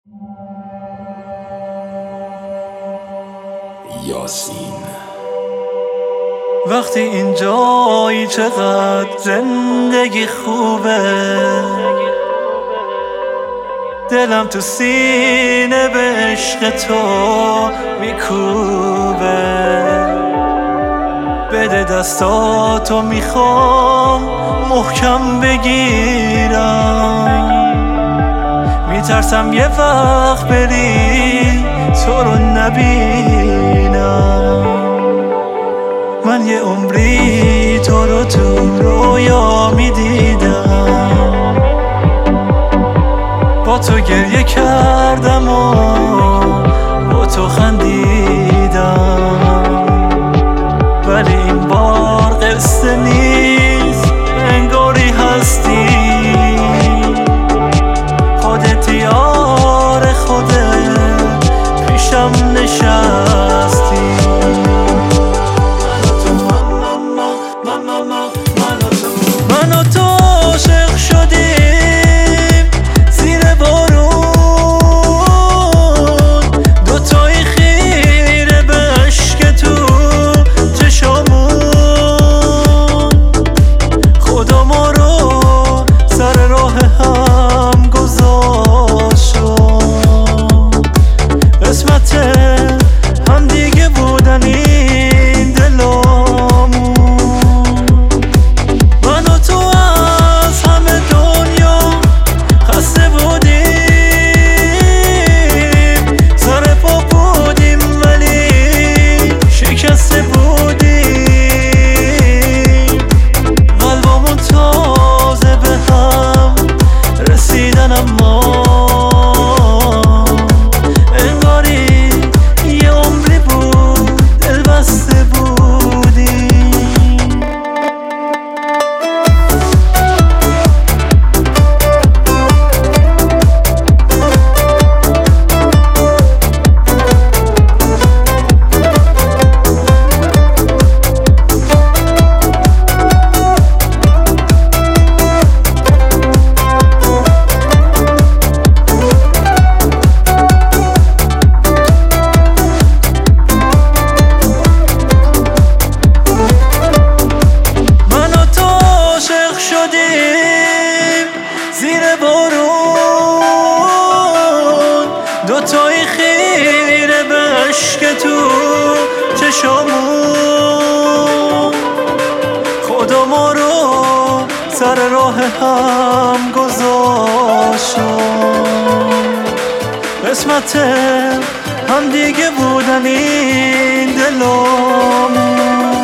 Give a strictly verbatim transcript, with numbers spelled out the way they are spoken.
یاسین. وقتی اینجایی چقدر زندگی خوبه، دلم تو سینه به عشق تو میکوبه. بده دستاتو میخوام محکم بگیرم، میترسم یه وقت بری تو رو نبینم. من یه عمری تو رو تو رویا میدیدم، با تو گریه کردم و با تو خندیدم. ولی این بار قصه نیست، انگاری هستی خودت، یار خودت پیشم نشستی. من و تو عاشق شدیم زیر بارون، دوتایی خیره به عشق تو چشامون. خدا ما رو سر راه هم گذاشت، قسمت هم دیگه بودن این دلامون. من و تو از همه دنیا خسته بودیم، سر پا بودیم ولی شکسته بودیم. قلبمون تازه به هم رسیدن، اما انگاری یه عمری بود دل بسته بودیم. زیر بارون دوتایی خیره به عشق تو چشامون. خدا ما رو سر راه هم گذاشت، قسمت هم دیگه بودن این دلامون.